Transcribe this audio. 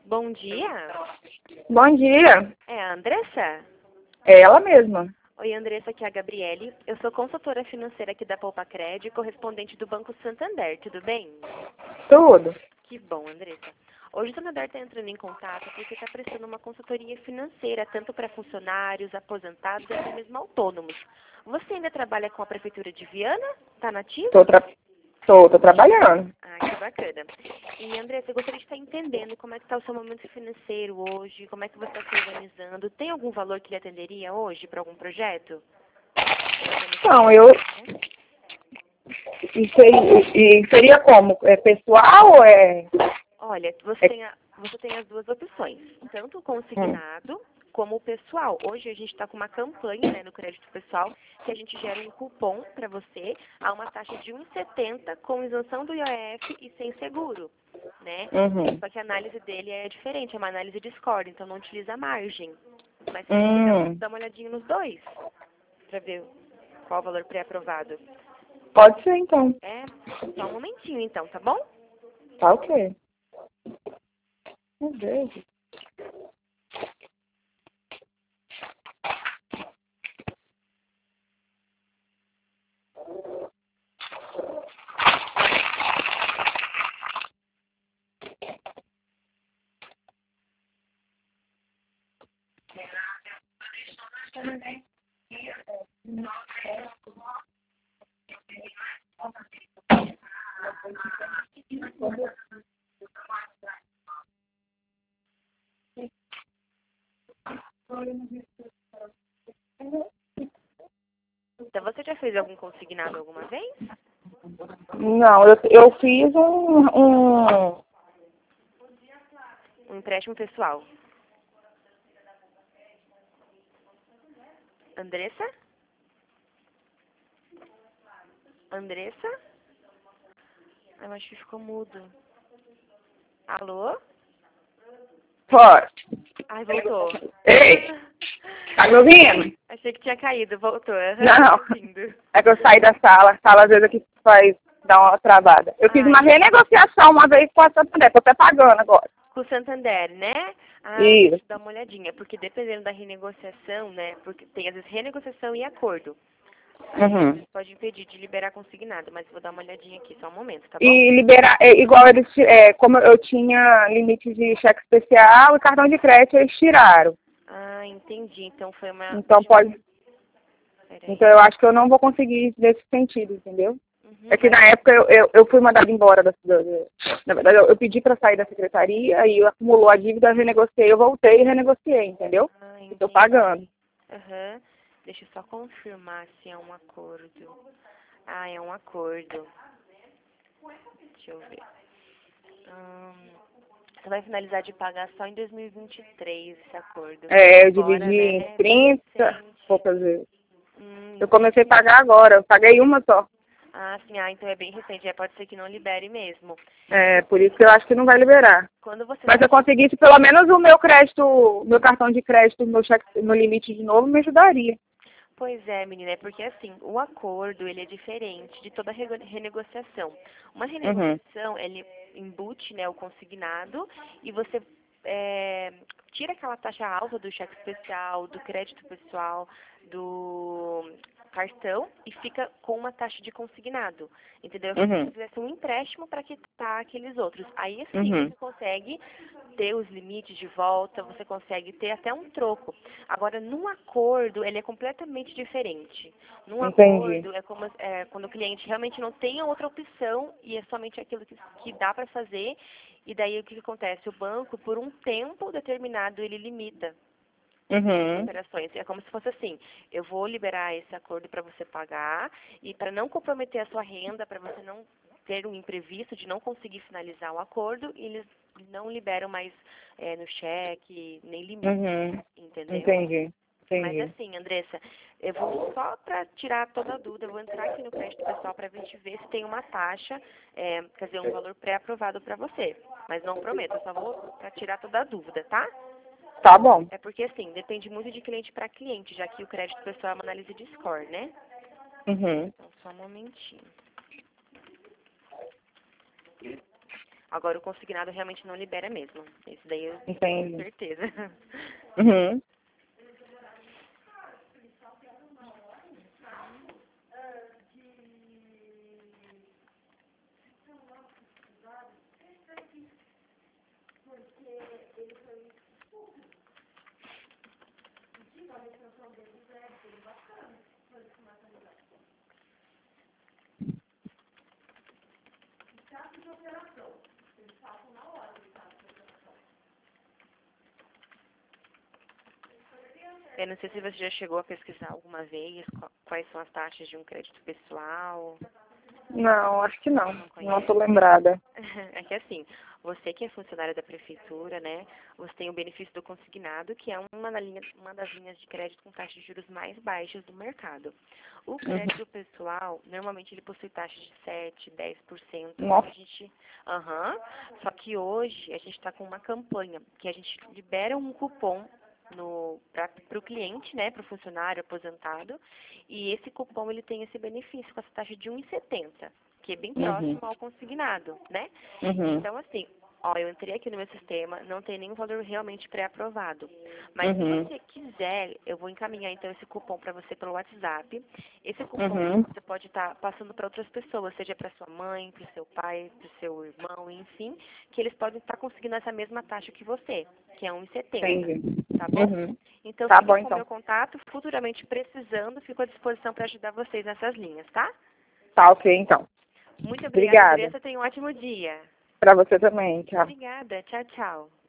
Bom dia. Bom dia. É a Andressa? É ela mesma. Oi, Andressa, aqui é a Gabriele. Eu sou consultora financeira aqui da Poupa-Cred, correspondente do Banco Santander. Tudo bem? Tudo. Que bom, Andressa. Hoje o Santander está entrando em contato porque está prestando uma consultoria financeira, tanto para funcionários, aposentados e até mesmo autônomos. Você ainda trabalha com a Prefeitura de Viana? Está nativa? Tô trabalhando. Ah, que bacana. E, Andressa, eu gostaria de estar entendendo como é que está o seu momento financeiro hoje, como é que você está se organizando. Tem algum valor que lhe atenderia hoje para algum projeto? Então, E seria como? É pessoal ou é... Olha, você tem as duas opções, tanto o Hum. consignado como o pessoal. Hoje a gente está com uma campanha, né, no crédito pessoal, que a gente gera um cupom para você a uma taxa de 1,70 com isenção do IOF e sem seguro, né? Uhum. Só que a análise dele é diferente, é uma análise de score, então não utiliza margem. Mas você quer dar uma olhadinha nos dois, para ver qual o valor pré-aprovado. Pode ser, então. É, só um momentinho então, tá bom? Tá ok. Meu Deus. Então, você já fez algum consignado alguma vez? Não, eu fiz um... Um empréstimo pessoal. Andressa? Andressa? Eu acho que ficou mudo. Alô? Forte. Ai, voltou. Ei, tá me ouvindo? Achei que tinha caído, voltou. Não. Tô ouvindo. É que eu saí da sala. A sala às vezes aqui faz dar uma travada. Eu fiz uma Ai, renegociação uma vez com a Santander. Tô até pagando agora. com o Santander, né? Ah, deixa Isso. eu dar uma olhadinha, porque dependendo da renegociação, né? Porque tem às vezes renegociação e acordo. Uhum. Aí pode impedir de liberar consignado, mas vou dar uma olhadinha aqui, só um momento, tá bom? E liberar, igual eles, como eu tinha limite de cheque especial e cartão de crédito, eles tiraram. Ah, entendi. Então foi uma. Então pode. Peraí. Então eu acho que eu não vou conseguir nesse sentido, entendeu? Uhum, É que mas. na época eu fui mandada embora na verdade, eu pedi para sair da secretaria, aí acumulou a dívida, eu renegociei, eu voltei e renegociei, entendeu? Ah, Estou entendi. pagando. Aham. Deixa eu só confirmar se é um acordo. Ah, é um acordo. Deixa eu ver. Você vai finalizar de pagar só em 2023 esse acordo. Eu Agora, dividi em né? Bem 30 recente. poucas vezes. Eu comecei a Entendi. pagar agora, eu paguei uma só. Ah, sim. Ah, então é bem recente. É, pode ser que não libere mesmo. Por isso que eu acho que não vai liberar. Quando você Mas vai. se eu conseguisse pelo menos o meu crédito, meu cartão de crédito, meu cheque, meu limite de novo, me ajudaria. Pois é, menina, é porque assim, o acordo, ele é diferente de toda renegociação. Uma Uhum. renegociação, ele embute, né, o consignado e você tira aquela taxa alta do cheque especial, do crédito pessoal, do cartão e fica com uma taxa de consignado, entendeu? É como se Uhum. fizesse um empréstimo para quitar aqueles outros. Aí, assim, Uhum. você consegue ter os limites de volta, você consegue ter até um troco. Agora, num acordo, ele é completamente diferente. Num Entendi. acordo, é como quando o cliente realmente não tem outra opção e é somente aquilo que dá para fazer. E daí, o que acontece? O banco, por um tempo determinado, ele limita as Uhum. operações. É como se fosse assim, eu vou liberar esse acordo para você pagar e para não comprometer a sua renda, para você não ter um imprevisto de não conseguir finalizar o acordo, eles não liberam mais no cheque, nem limite, Uhum. entendeu? Entendi. Mas Entendi. assim, Andressa, eu vou só para tirar toda a dúvida, eu vou entrar aqui no crédito pessoal para a gente ver se tem uma taxa, quer dizer, um valor pré-aprovado para você. Mas não prometo, eu só vou para tirar toda a dúvida, tá? Tá bom. É porque, assim, depende muito de cliente para cliente, já que o crédito pessoal é uma análise de score, né? Uhum. Então, só um momentinho. Agora, o consignado realmente não libera mesmo. Isso daí eu Entendi. tenho certeza. Uhum. Eu não sei se você já chegou a pesquisar alguma vez quais são as taxas de um crédito pessoal. Não, acho que não. Não Não conhece? tô lembrada. É que assim, você que é funcionária da prefeitura, né, você tem o benefício do consignado, que é uma das linhas de crédito com taxas de juros mais baixas do mercado. O crédito pessoal, normalmente ele possui taxas de 7, 10%. Nossa. A gente, só que hoje a gente está com uma campanha que a gente libera um cupom para o cliente, né, para o funcionário aposentado, e esse cupom ele tem esse benefício com essa taxa de 1,70, que é bem próximo ao consignado, né? Uhum. Então, assim, ó, eu entrei aqui no meu sistema, não tem nenhum valor realmente pré-aprovado. Mas se Uhum. você quiser, eu vou encaminhar então esse cupom para você pelo WhatsApp. Esse cupom Uhum. você pode estar passando para outras pessoas, seja para sua mãe, para o seu pai, para o seu irmão, enfim, que eles podem estar conseguindo essa mesma taxa que você, que é 1,70. Entendi. Tá bom? Uhum. Então, Tá fica bom, com o então. meu contato. Futuramente precisando, fico à disposição para ajudar vocês nessas linhas, tá? Tá ok, então. Muito obrigada, Obrigada. Andressa. Tenha um ótimo dia. Pra você também. Tchau. Obrigada. Tchau, tchau.